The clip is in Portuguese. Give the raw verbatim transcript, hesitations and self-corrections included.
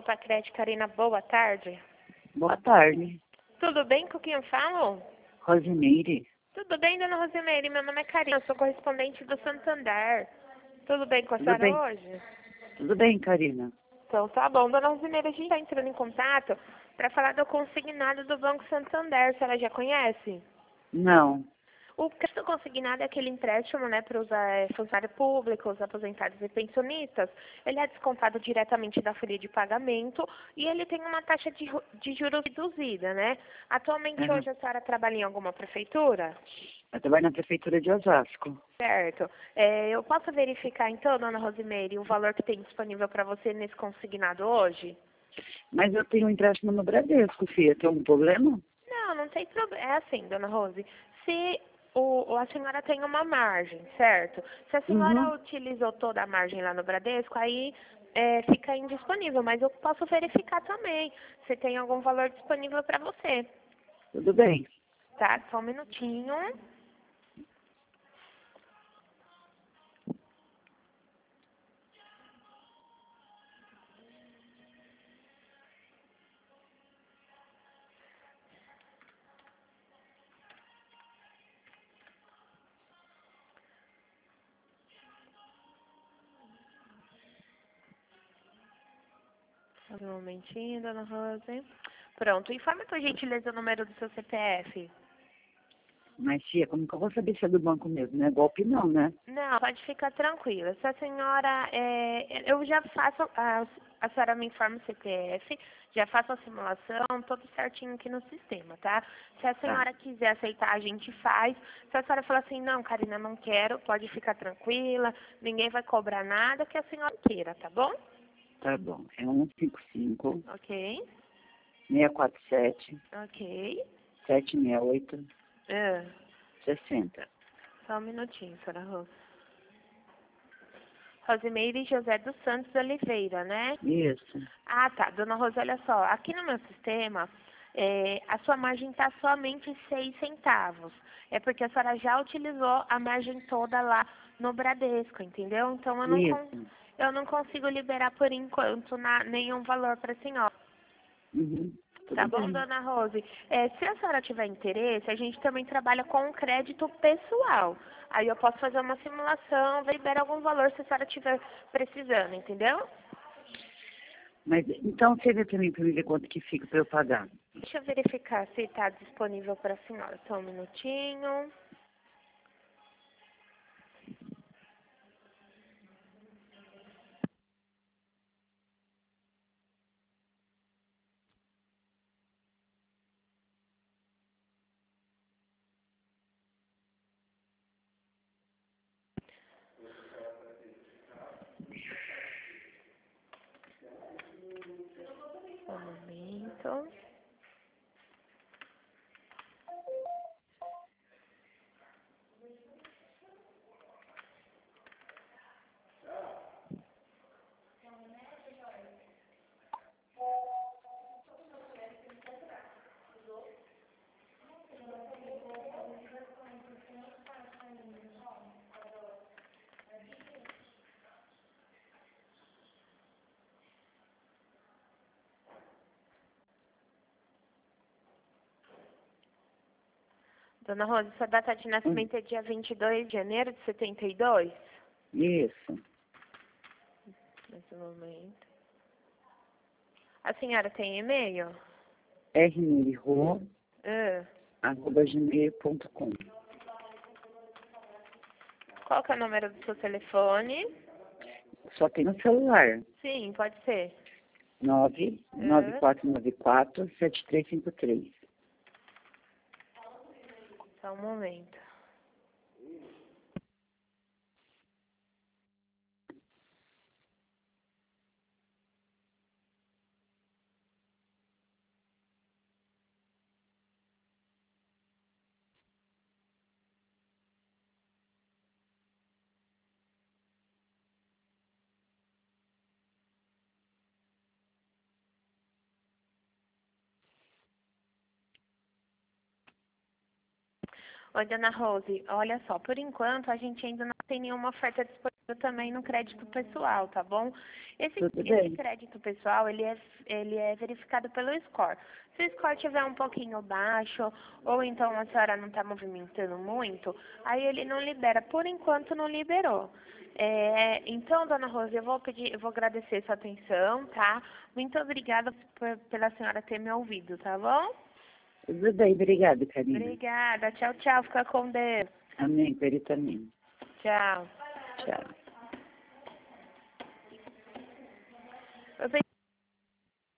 Pacrete, Karina, boa tarde. Boa tarde. Tudo bem com quem eu falo? Rosimeire. Tudo bem, dona Rosimeire? Meu nome é Karina, eu sou correspondente do Santander. Tudo bem com a Tudo senhora bem? hoje? Tudo bem, Karina? Então tá bom. Dona Rosimeire, a gente está entrando em contato para falar do consignado do Banco Santander. A senhora já conhece? Não. O crédito consignado é aquele empréstimo, né, para os é, funcionários públicos, os aposentados e pensionistas. Ele é descontado diretamente da folha de pagamento e ele tem uma taxa de, ru- de juros reduzida, né? Atualmente, Uhum. hoje, a senhora trabalha em alguma prefeitura? Eu trabalho na prefeitura de Osasco. Certo. É, eu posso verificar, então, dona Rosimeire, o valor que tem disponível para você nesse consignado hoje? Mas eu tenho um empréstimo no Bradesco, filha. Tem algum problema? Não, não tem problema. É assim, dona Rose, se o, a senhora tem uma margem, certo? Se a senhora Uhum. utilizou toda a margem lá no Bradesco, aí é, fica indisponível, mas eu posso verificar também se tem algum valor disponível para você, Tudo bem. tá? Só um minutinho. Só um momentinho, dona Rose. Pronto, informa por gentileza o número do seu C P F. Mas, tia, como que eu vou saber se é do banco mesmo? Não é golpe não, né? Não, pode ficar tranquila. Se a senhora, é, eu já faço, a, a senhora me informa o C P F, já faço a simulação, tudo certinho aqui no sistema, tá? Se a Tá. senhora quiser aceitar, a gente faz. Se a senhora falar assim, não, Karina, não quero, pode ficar tranquila, ninguém vai cobrar nada que a senhora queira, tá bom? Tá bom. É um cinco cinco, Ok, seis quatro sete, ok. sete seis oito, Ah, sessenta. só um minutinho, senhora Rose. Rosimeire José dos Santos Oliveira, né? Isso. Ah, tá. Dona Rosa, olha só. Aqui no meu sistema, é, a sua margem está somente seis centavos. É porque a senhora já utilizou a margem toda lá no Bradesco, entendeu? Então, eu não, con- Isso. eu não consigo liberar por enquanto na- nenhum valor para a senhora. Uhum. Tá Tudo bom, bem. dona Rose? É, se a senhora tiver interesse, a gente também trabalha com crédito pessoal. Aí eu posso fazer uma simulação, liberar algum valor se a senhora estiver precisando, entendeu? Mas, então, você vê pra mim, pra mim ver quanto que fica pra eu pagar. Deixa eu verificar se está disponível para a senhora. Só um minutinho. Só um momento. Dona Rosa, sua data de Hum. nascimento é dia vinte e dois de janeiro de setenta e dois? Isso. Nesse momento. A senhora tem e-mail? rmirro, Ah, arroba gmail ponto com. qual que é o número do seu telefone? Só tem no celular. Sim, pode ser. nove nove Ah, quatro nove quatro sete três cinco três. só um momento. Oi, dona Rose, olha só, por enquanto a gente ainda não tem nenhuma oferta disponível também no crédito pessoal, tá bom? Esse, Tudo esse bem. crédito pessoal, ele é, ele é verificado pelo score. Se o score estiver um pouquinho baixo, ou então a senhora não está movimentando muito, aí ele não libera. Por enquanto, não liberou. É, então, dona Rosa, eu vou pedir, eu vou agradecer sua atenção, tá? Muito obrigada por, pela senhora ter me ouvido, tá bom? Tudo bem, obrigada, Karina. Obrigada. Tchau, tchau. Fica com Deus. Amém, para ele também. Tchau. Tchau.